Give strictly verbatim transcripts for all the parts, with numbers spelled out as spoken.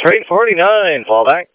Train forty-nine, fall back.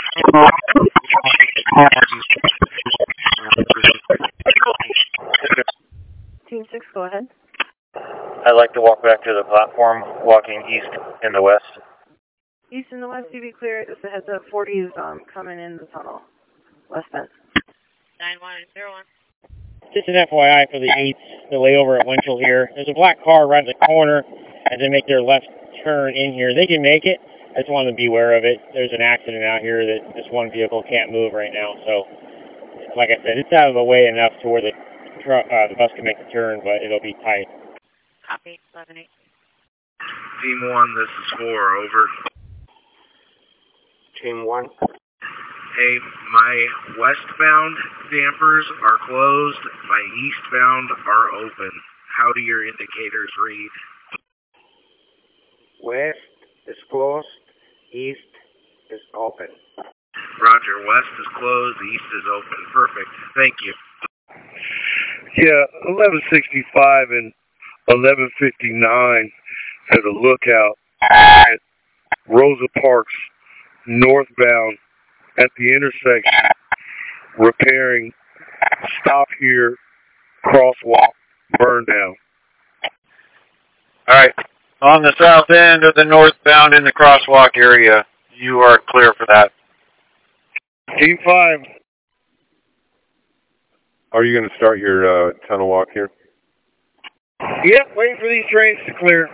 Team six, go ahead. I'd like to walk back to the platform, walking east in the west. East and the west, you be clear. Just a heads up, forty is um, coming in the tunnel. West Bend. nine one zero one. Just an F Y I for the eights, the layover at Winchell here. There's a black car right at the corner as they make their left turn in here. They can make it. I just want to be aware of it. There's an accident out here that this one vehicle can't move right now. So, like I said, it's out of the way enough to where the truck, uh, the bus can make the turn, but it'll be tight. Copy, eleven eight. Team one, this is four, over. Team one. Hey, my westbound dampers are closed, my eastbound are open. How do your indicators read? West is closed, east is open. Roger, west is closed, east is open. Perfect, thank you. Yeah, eleven sixty-five and eleven fifty-nine has a lookout at Rosa Parks northbound at the intersection, repairing stop here, crosswalk, burn down. All right. On the south end of the northbound in the crosswalk area, you are clear for that. Team five. Are you going to start your uh, tunnel walk here? Yep, waiting for these trains to clear.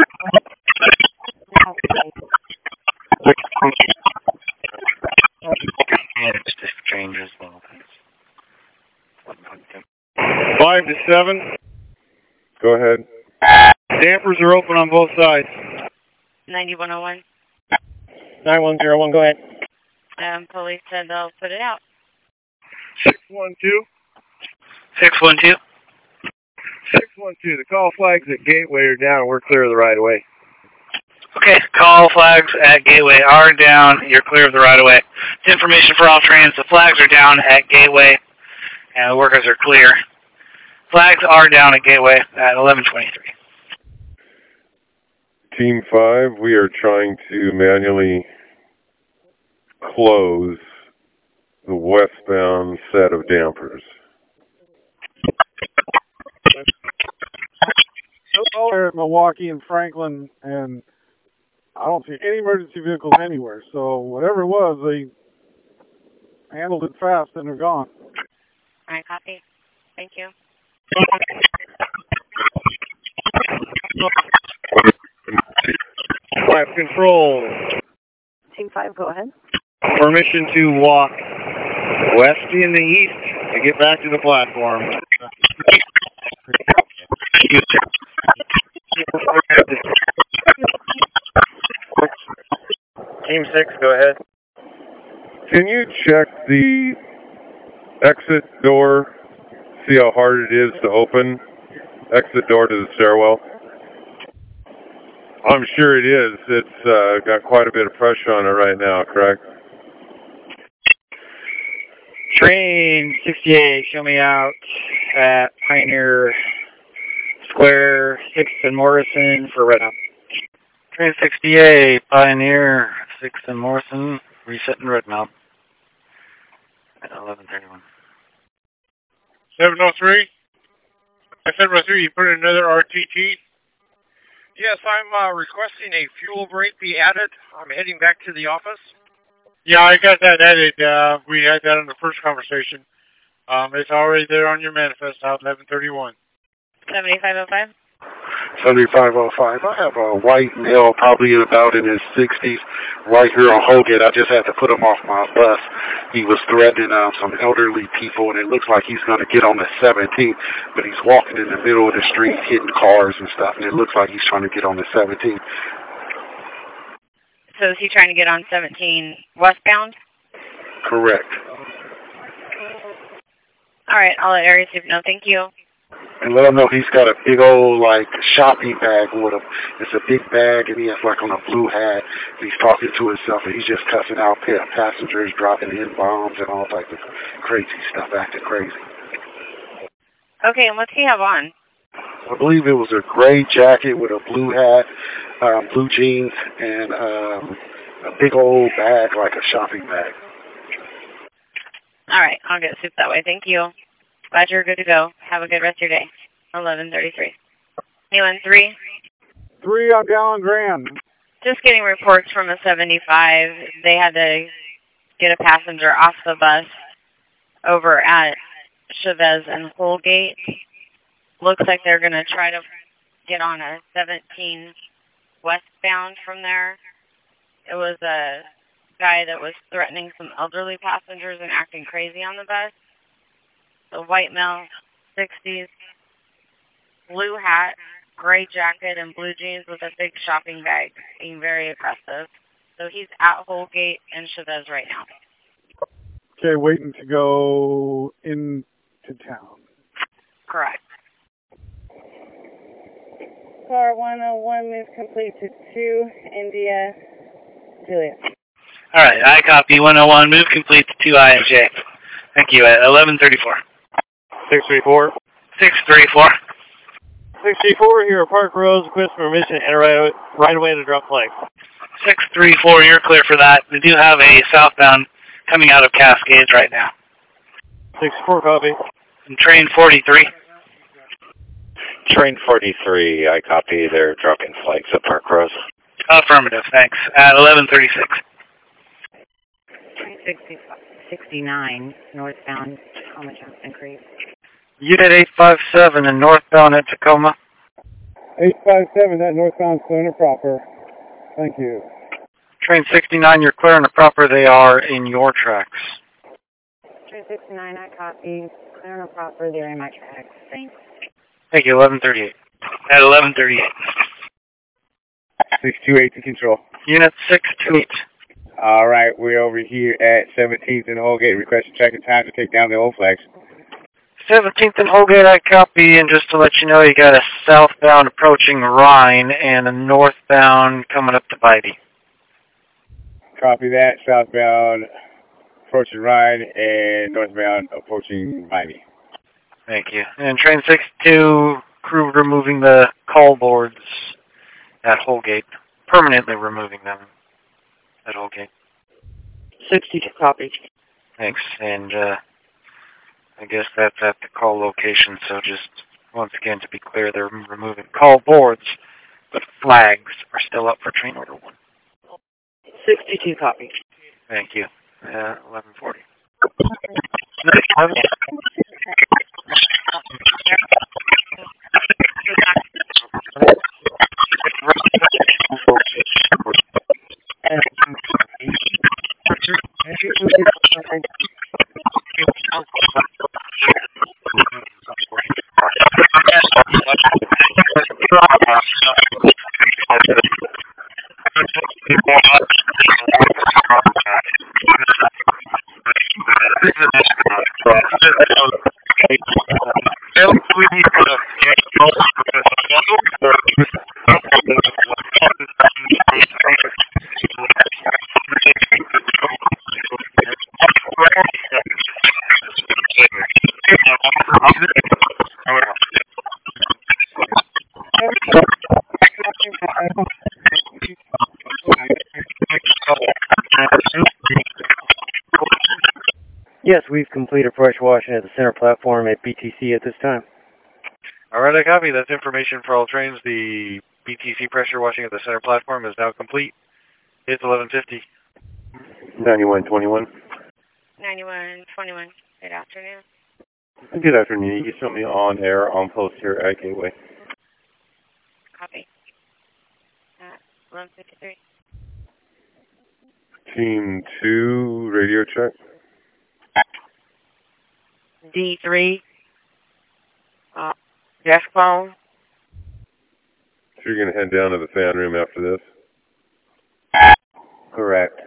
Five to seven. Go ahead. Dampers are open on both sides. ninety-one oh one. nine one zero one, go ahead. Um, police said they'll put it out. six one two. six one two. six one two. The call flags at Gateway are down and we're clear of the right of way. Okay, call flags at Gateway are down. You're clear of the right of way. It's information for all trains. The flags are down at Gateway and the workers are clear. Flags are down at Gateway at eleven twenty-three. Team five, we are trying to manually close the westbound set of dampers. They're at Milwaukee and Franklin, and I don't see any emergency vehicles anywhere. So whatever it was, they handled it fast and they're gone. All right, copy. Thank you. Five control. Team five, go ahead. Permission to walk west in the east to get back to the platform. Team six, go ahead. Can you check the exit door, see how hard it is to open? Exit door to the stairwell? I'm sure it is. It's uh, got quite a bit of pressure on it right now, correct? Train sixty-eight, show me out at Pioneer Square, sixth and Morrison for Red Up. Train sixty-eight, Pioneer, sixth and Morrison, resetting Red Mount at eleven thirty-one. seven oh three? At seven oh three, you put in another R T T? Yes, I'm uh, requesting a fuel break be added. I'm heading back to the office. Yeah, I got that added. Uh, we had that in the first conversation. Um, it's already there on your manifest out eleven thirty-one. seventy-five oh five? seventy-five oh five. I have a white male, probably about in his sixties, right here on Hogan. I just had to put him off my bus. He was threatening um, some elderly people, and it looks like he's going to get on the seventeenth, but he's walking in the middle of the street, hitting cars and stuff, and it looks like he's trying to get on the seventeenth. So is he trying to get on seventeen westbound? Correct. All right, I'll let Area Super know. Thank you. And let him know he's got a big old, like, shopping bag with him. It's a big bag, and he has, like, on a blue hat. He's talking to himself, and he's just cussing out passengers, dropping in bombs and all types of crazy stuff, acting crazy. Okay, and what's he have on? I believe it was a gray jacket with a blue hat, um, blue jeans, and um, a big old bag, like a shopping bag. All right, I'll get soup that way. Thank you. Glad you're good to go. Have a good rest of your day. eleven thirty-three. Anyone, three? Three on Gallon Grand. Just getting reports from a seventy-five. They had to get a passenger off the bus over at Chavez and Holgate. Looks like they're going to try to get on a seventeen westbound from there. It was a guy that was threatening some elderly passengers and acting crazy on the bus. The white male, sixties, blue hat, gray jacket, and blue jeans with a big shopping bag, being very aggressive. So he's at Holgate and Chavez right now. Okay, waiting to go into town. Correct. Car one oh one move complete to two, India, Julia. All right, I copy one oh one. Move complete to two I N J. Thank you. At eleven thirty-four. six three four. six three four. six three four here at Park Rose, request permission and right, right away to drop flag. six three four, you're clear for that. We do have a southbound coming out of Cascades right now. six four, copy. And train forty-three. Train forty-three, I copy. They're dropping flags at Park Rose. Affirmative, thanks. At eleven thirty-six. Train sixty-nine, northbound Tacoma Johnson Creek. Unit eight five seven and northbound at Tacoma. eight five seven, that northbound center proper. Thank you. Train sixty-nine, you're clear on the proper. They are in your tracks. Train sixty-nine, I copy. Clear on the proper. They're in my tracks. Thanks. Thank you, eleven thirty-eight. At eleven thirty-eight. six two eight to control. Unit six two eight. All right, we're over here at seventeenth and Holgate. Requesting checking time to take down the old flags. seventeenth and Holgate, I copy. And just to let you know, you got a southbound approaching Rhine and a northbound coming up to Bybee. Copy that. Southbound approaching Rhine and northbound approaching Bybee. Thank you. And train sixty-two, crew removing the call boards at Holgate. Permanently removing them at Holgate. sixty-two, copy. Thanks. And uh, I guess that's at the call location, so just once again to be clear, they're removing call boards, but flags are still up for train order one. sixty-two, copy. Thank you. Uh, eleven forty. Yes, we've completed pressure washing at the center platform at B T C at this time. All right, I copy. That's information for all trains. The B T C pressure washing at the center platform is now complete. It's eleven fifty. ninety-one twenty-one. ninety-one twenty-one. Good afternoon. Good afternoon. You sent me on air on post here at Gateway. Copy. At eleven fifty-three. Team two, radio check. D three. Uh, desk phone. So you're going to head down to the fan room after this? Correct.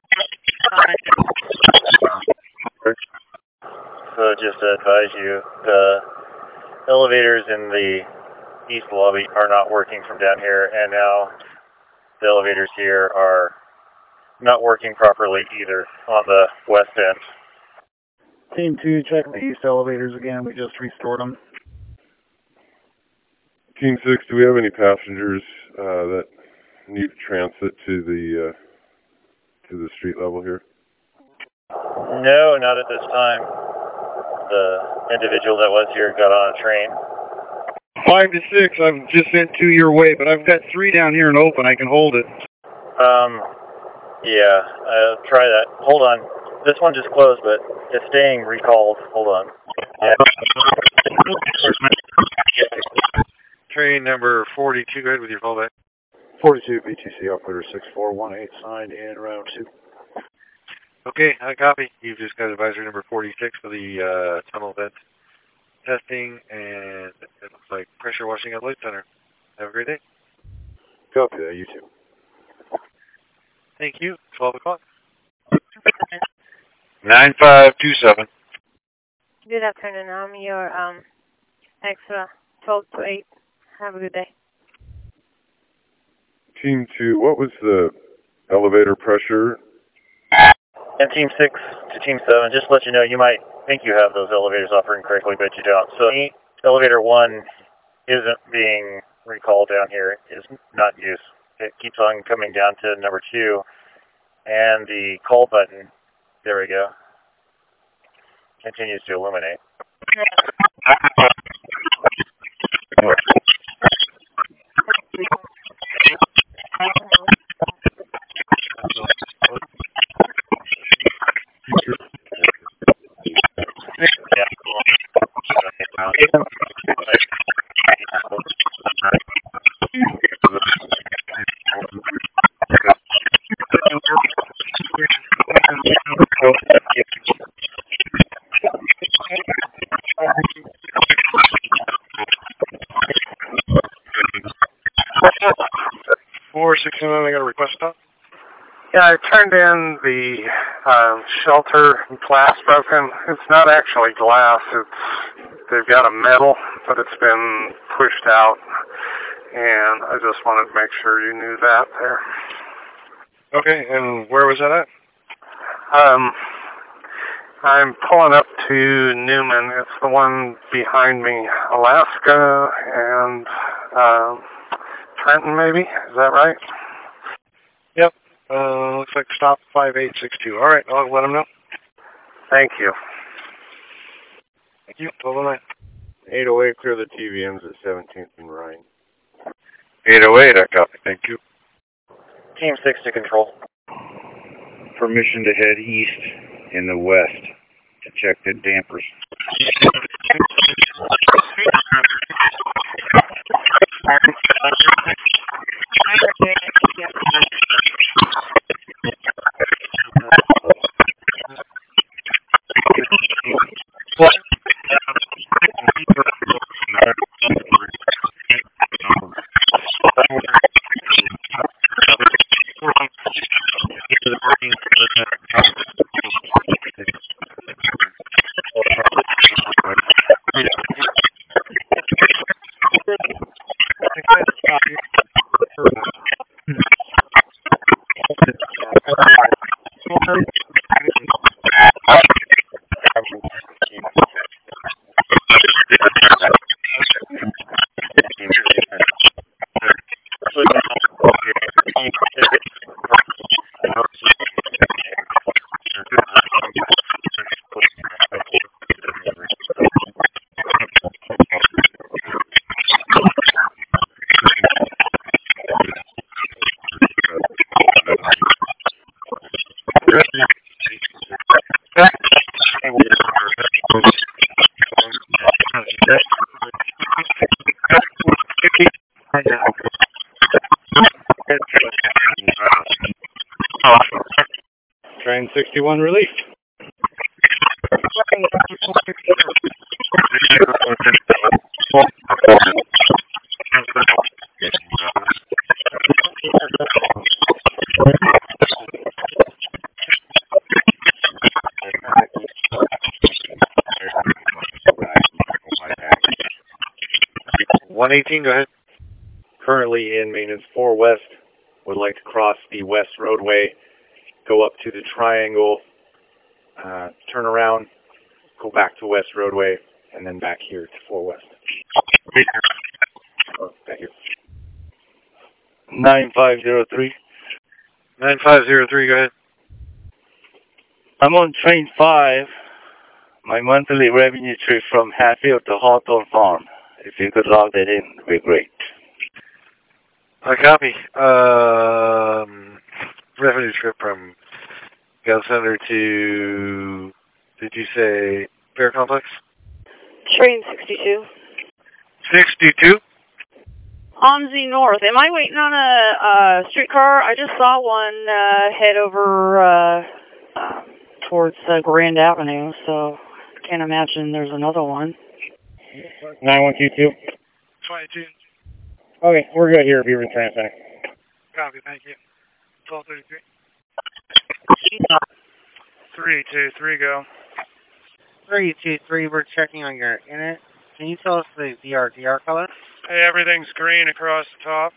So just to advise you, the elevators in the east lobby are not working from down here, and now the elevators here are not working properly either on the west end. Team two, check the east elevators again. We just restored them. Team six, do we have any passengers uh, that need transit to the uh, to the street level here? No, not at this time. The individual that was here got on a train. Five to six, I've just sent two your way, but I've got three down here and open. I can hold it. Um, yeah, I'll try that. Hold on. This one just closed, but it's staying recalled. Hold on. Yeah. Train number forty-two, go ahead with your callback. forty-two, B T C operator six four one eight, signed in round two. Okay, I copy. You've just got advisory number forty-six for the uh, tunnel vent testing, and it looks like pressure washing at Light Center. Have a great day. Copy that, you too. Thank you. twelve o'clock. nine five two seven. Good afternoon. I'm your um, extra twelve to eight. Have a good day. Team two, what was the elevator pressure? And Team six to Team seven, just to let you know, you might think you have those elevators operating correctly, but you don't. So elevator one isn't being recalled down here. It's not in use. It keeps on coming down to number two. And the call button, there we go, continues to illuminate. four sixty-nine, I got a request stop. Yeah, I turned in the uh, shelter glass broken. It's not actually glass. It's they've got a metal, but it's been pushed out, and I just wanted to make sure you knew that there. Okay, and where was that at? Um, I'm pulling up to Newman. It's the one behind me, Alaska and uh, Trenton, maybe. Is that right? Yep. Uh, looks like stop five eight six two. All right, I'll let them know. Thank you. Thank you. twelve oh nine. eight oh eight, clear the T V Ms at seventeenth and Ryan. eight oh eight, I copy. Thank you. Team six to control. Permission to head east in the west to check the dampers. Train sixty-one released. one eighteen, go ahead. Currently in maintenance four west, would like to cross the west roadway, go up to the triangle, uh, turn around, go back to west roadway, and then back here to four west. Oh, thank you. nine five zero three. nine five zero three, go ahead. I'm on train five. My monthly revenue trip from Hatfield to Hawthorne Farm. If you could log that in, it would be great. I copy. Um, revenue trip from Gal Center to, did you say Bear Complex? Train sixty-two. sixty-two? On Z North. Am I waiting on a, a streetcar? I just saw one uh, head over uh, uh, towards uh, Grand Avenue, so I can't imagine there's another one. nine one two two. twenty-two. Okay, we're good here at Beaver Trans Center. Copy, thank you. twelve thirty-three. three two three, go. three two three, we're checking on your init. Can you tell us the V R D R color? Hey, everything's green across the top.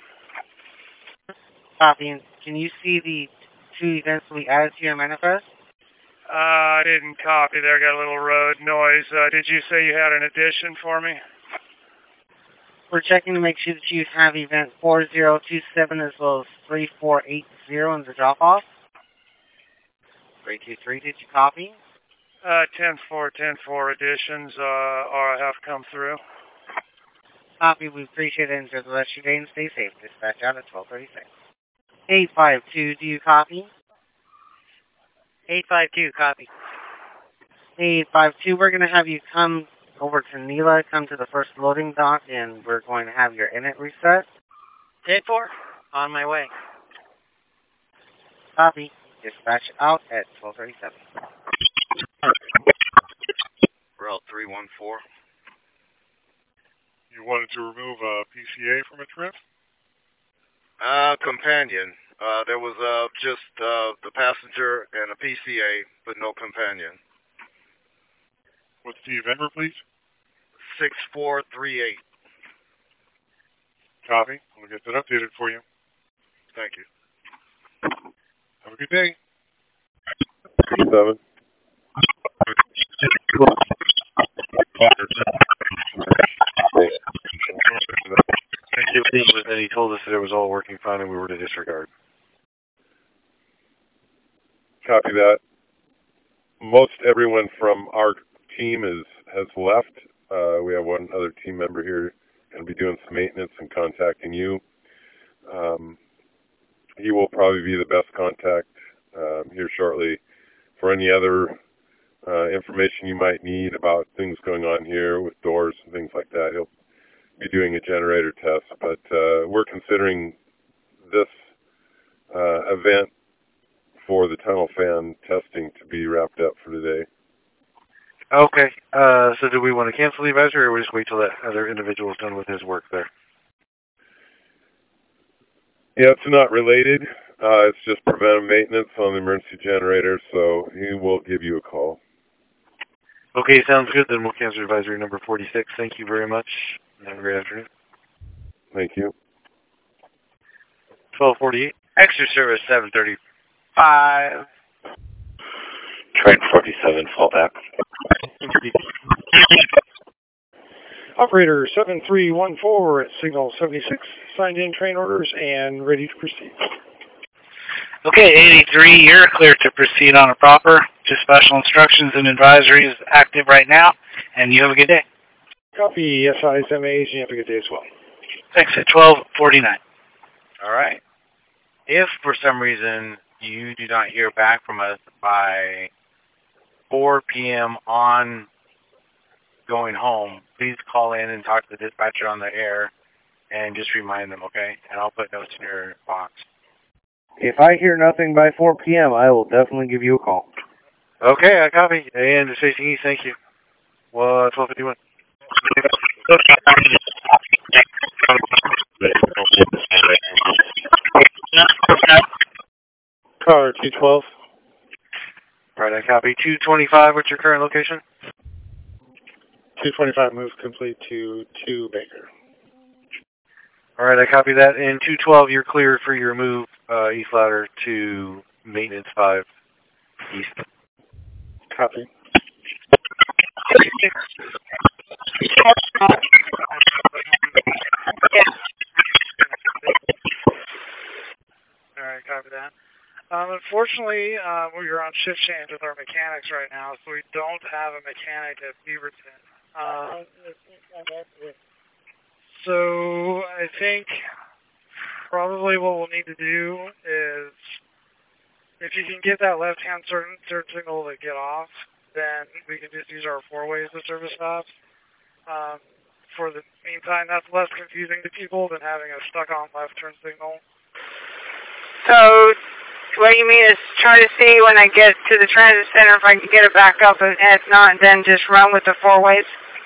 Copy. And can you see the two events we added to your manifest? Uh, I didn't copy there. Got a little road noise. Uh, did you say you had an addition for me? We're checking to make sure that you have event four zero two seven as well as three four eight zero in the drop-off. three two three, did you copy? Uh, ten four, ten four additions uh, are have come through. Copy. We appreciate it. Enjoy the rest of your day and stay safe. Dispatch out at twelve thirty-six. eight five two, do you copy? eight five two, copy. eight five two, we're going to have you come over to Neela, come to the first loading dock, and we're going to have your init reset. ten four, on my way. Copy. Dispatch out at twelve thirty-seven. Route three one four. You wanted to remove a P C A from a trip? Uh, companion. Uh, there was uh, just uh, the passenger and a P C A, but no companion. What's the event number, please? six four three eight. Copy. We'll get that updated for you. Thank you. Have a good day. Seven. And he told us that it was all working fine and we were to disregard. Copy that. Most everyone from our team is has left. Uh, we have one other team member here going to be doing some maintenance and contacting you. Um, he will probably be the best contact um, here shortly for any other uh, information you might need about things going on here with doors and things like that. He'll be doing a generator test, but uh, we're considering this uh, event for the tunnel fan testing to be wrapped up for today. Okay. Uh, so do we want to cancel the advisory or we just wait till that other individual is done with his work there? Yeah, it's not related. Uh, it's just preventive maintenance on the emergency generator, so he will give you a call. Okay, sounds good. Then we'll cancel advisory number forty-six. Thank you very much. Have a great afternoon. Thank you. twelve forty-eight. Extra service seven thirty-five. Train forty-seven, fall back. Operator seven three one four at signal seventy-six, signed in train orders and ready to proceed. Okay, eighty-three, you're clear to proceed on a proper. Just special instructions and advisory is active right now, and you have a good day. Copy, S Is, M As, and you have a good day as well. Thanks, at twelve forty-nine. All right. If for some reason you do not hear back from us by four p.m. on going home, please call in and talk to the dispatcher on the air and just remind them, okay? And I'll put notes in your box. If I hear nothing by four p.m., I will definitely give you a call. Okay, I copy. And Station East, thank you. Well, twelve fifty-one. Car two twelve. Right, I copy. two twenty-five, what's your current location? two twenty-five move complete to two Baker. All right, I copy that. And two twelve, you're cleared for your move uh, east ladder to maintenance five east. Copy. All right, copy that. Um, unfortunately, uh, we're on shift change with our mechanics right now, so we don't have a mechanic at Beaverton. Uh, so I think probably what we'll need to do is, if you can get that left-hand turn, turn signal to get off, then we can just use our four-ways to service stops. Um, for the meantime, that's less confusing to people than having a stuck-on left turn signal. So, what you mean is try to see when I get to the transit center if I can get it back up, and if not, then just run with the four ways?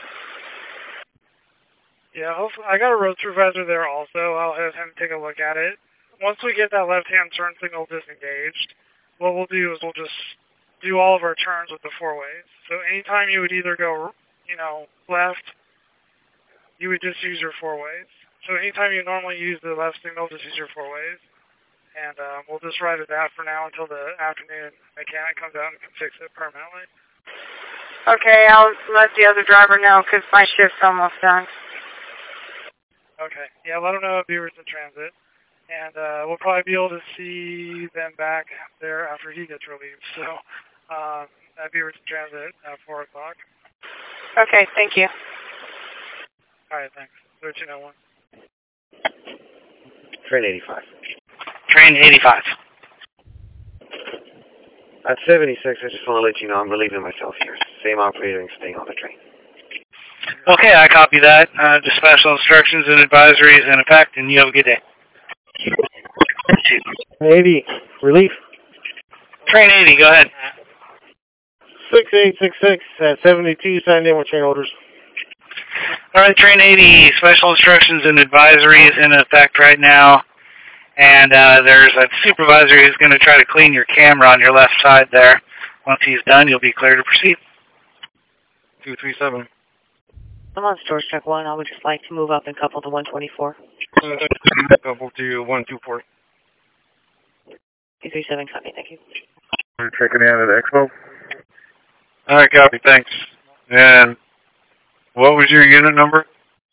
Yeah, hopefully, I got a road supervisor there also. I'll have him take a look at it. Once we get that left-hand turn signal disengaged, what we'll do is we'll just do all of our turns with the four ways. So anytime you would either go, you know, left, you would just use your four ways. So anytime you normally use the left signal, just use your four ways. And uh, we'll just ride at that for now until the afternoon mechanic comes out and can fix it permanently. Okay, I'll let the other driver know because my shift's almost done. Okay, yeah, let them know if Beaver's in transit. And uh, we'll probably be able to see them back there after he gets relieved. So um, at Beaver's in transit at four o'clock. Okay, thank you. All right, thanks. thirteen oh one. Train eighty-five. Train eighty-five. At seventy-six, I just want to let you know I'm relieving myself here. Same operator and staying on the train. Okay, I copy that. Uh, just special instructions and advisories in effect, and you have a good day. eighty, relief. Train eighty, go ahead. six eight six six at seventy-two, signed in with train orders. All right, Train eighty, special instructions and advisories in effect right now. And uh, there's a supervisor who's going to try to clean your camera on your left side there. Once he's done, you'll be clear to proceed. two three seven. I'm on storage track one. I would just like to move up and couple to one twenty-four. Couple to one two four. two three seven, copy, thank you. We're checking in at Expo. All right, copy, thanks. And what was your unit number?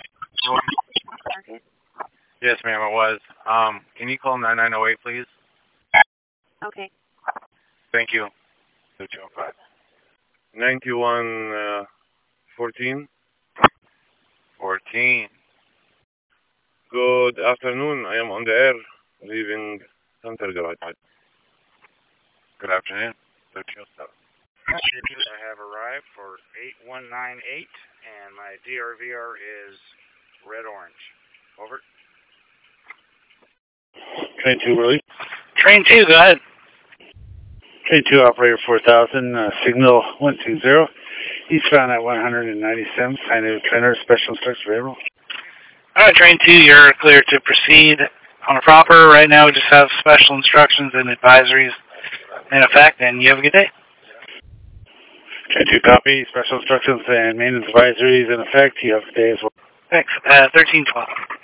Yes, ma'am, it was. Um, can you call nine nine oh eight, please? Okay. Thank you. two two oh five. ninety-one, uh, fourteen. fourteen. Good afternoon. I am on the air, leaving Center Garage. Good afternoon. thirteen oh seven. I have arrived for eight one nine eight, and my D R V R is red-orange. Over. Train two, relief. Train two, go ahead. Train two, operator four thousand, uh, signal one two zero. He's found at one ninety-seven, signed in with trainer, special instructions for April. All right, Train two, you're clear to proceed on a proper. Right now, we just have special instructions and advisories in effect, and you have a good day. Train two, copy. Special instructions and maintenance advisories in effect. You have a good day as well. Thanks. Uh, thirteen twelve.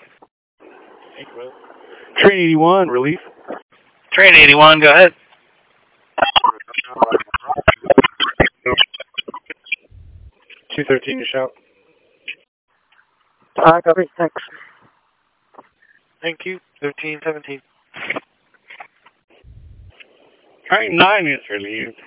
Train eighty-one, relief. Train eighty-one, go ahead. two thirteen, you shout. Uh, copy, thanks. Thank you. thirteen seventeen. Train nine is relieved.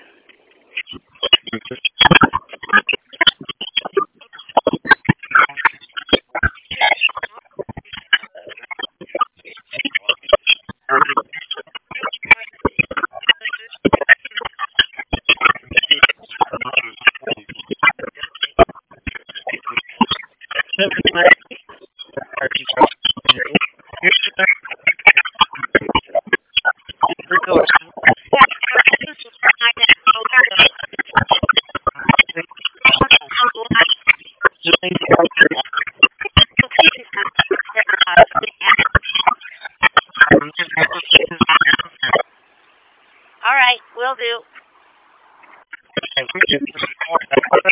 All right, will do.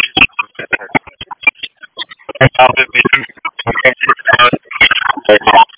I'll be